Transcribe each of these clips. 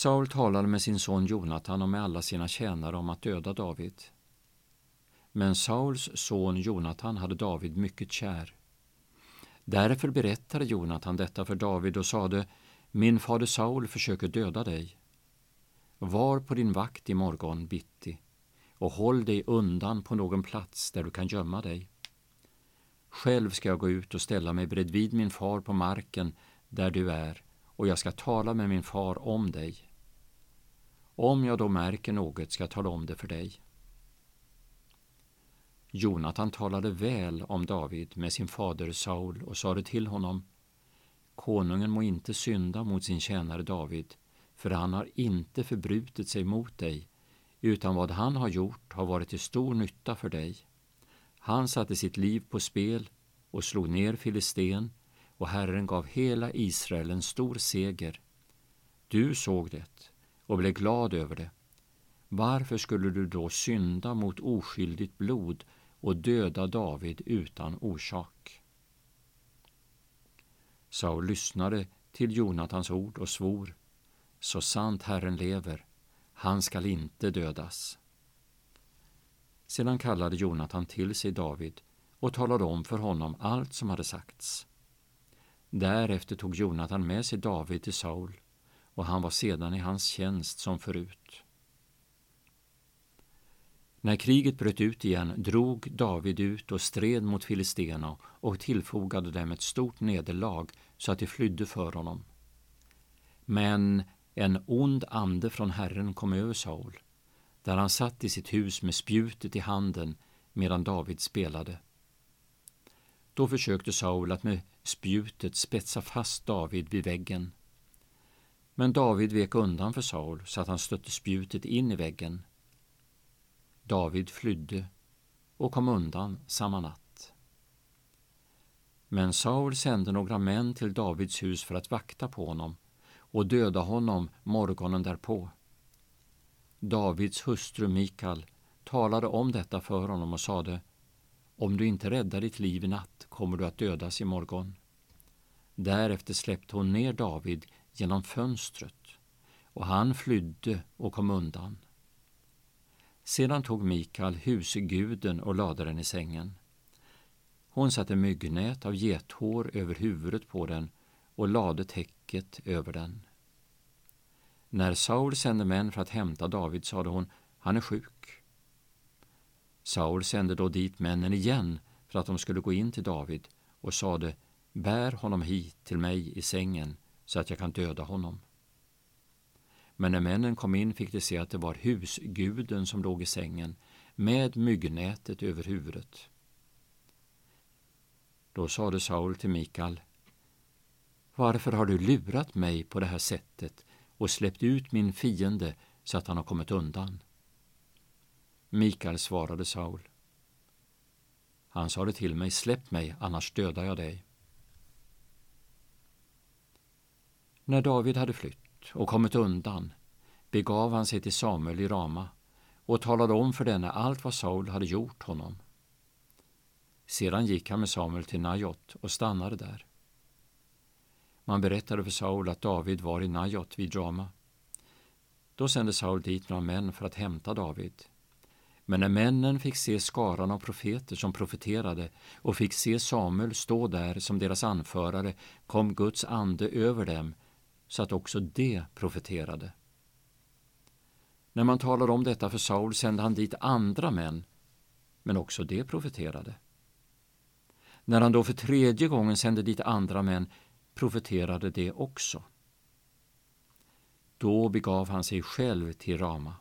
Saul talade med sin son Jonatan och med alla sina tjänare om att döda David. Men Sauls son Jonatan hade David mycket kär. Därför berättade Jonatan detta för David och sade: Min fader Saul försöker döda dig. Var på din vakt i morgon bitti och håll dig undan på någon plats där du kan gömma dig. Själv ska jag gå ut och ställa mig bredvid min far på marken där du är, och jag ska tala med min far om dig. Om jag då märker något ska jag tala om det för dig. Jonatan talade väl om David med sin fader Saul och sade till honom: Konungen må inte synda mot sin tjänare David, för han har inte förbrutit sig mot dig, utan vad han har gjort har varit till stor nytta för dig. Han satte sitt liv på spel och slog ner Filisten, och Herren gav hela Israel en stor seger. Du såg det och blev glad över det. Varför skulle du då synda mot oskyldigt blod och döda David utan orsak? Saul lyssnade till Jonatans ord och svor: Så sant Herren lever, han skall inte dödas. Sedan kallade Jonatan till sig David och talade om för honom allt som hade sagts. Därefter tog Jonatan med sig David till Saul, och han var sedan i hans tjänst som förut. När kriget bröt ut igen drog David ut och stred mot filisterna och tillfogade dem ett stort nederlag så att de flydde för honom. Men en ond ande från Herren kom över Saul, där han satt i sitt hus med spjutet i handen medan David spelade. Då försökte Saul att med spjutet spetsa fast David vid väggen. Men David vek undan för Saul så att han stötte spjutet in i väggen. David flydde och kom undan samma natt. Men Saul sände några män till Davids hus för att vakta på honom och döda honom morgonen därpå. Davids hustru Mikal talade om detta för honom och sade: Om du inte räddar ditt liv i natt kommer du att dödas i morgon. Därefter släppte hon ner David genom fönstret, och han flydde och kom undan. Sedan tog Mikal husguden och lade den i sängen. Hon satte myggnät av gethår över huvudet på den och lade täcket över den. När Saul sände män för att hämta David sade hon: Han är sjuk. Saul sände då dit männen igen för att de skulle gå in till David och sade: Bär honom hit till mig i sängen så att jag kan döda honom. Men när männen kom in fick de se att det var husguden som låg i sängen med myggnätet över huvudet. Då sade Saul till Mikal: Varför har du lurat mig på det här sättet och släppt ut min fiende så att han har kommit undan? Mikal svarade Saul: Han sade till mig: Släpp mig, annars dödar jag dig. När David hade flytt och kommit undan begav han sig till Samuel i Rama och talade om för denne allt vad Saul hade gjort honom. Sedan gick han med Samuel till Najot och stannade där. Man berättade för Saul att David var i Najot vid Rama. Då sände Saul dit några män för att hämta David. Men när männen fick se skaran av profeter som profeterade och fick se Samuel stå där som deras anförare kom Guds ande över dem så att också de profeterade. När man talade om detta för Saul sände han dit andra män, men också de profeterade. När han då för tredje gången sände dit andra män profeterade de också. Då begav han sig själv till Rama.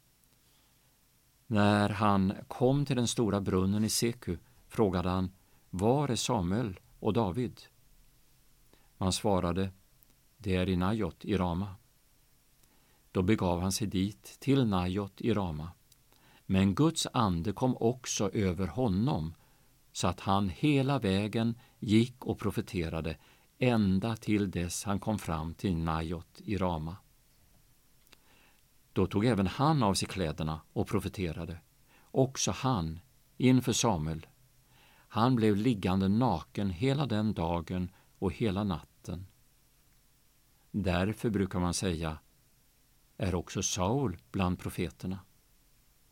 När han kom till den stora brunnen i Seku frågade han: Var är Samuel och David? Man svarade: Det är i Najot i Rama. Då begav han sig dit till Najot i Rama. Men Guds ande kom också över honom så att han hela vägen gick och profeterade ända till dess han kom fram till Najot i Rama. Då tog även han av sig kläderna och profeterade, också han, inför Samuel. Han blev liggande naken hela den dagen och hela natten. Därför brukar man säga: är också Saul bland profeterna.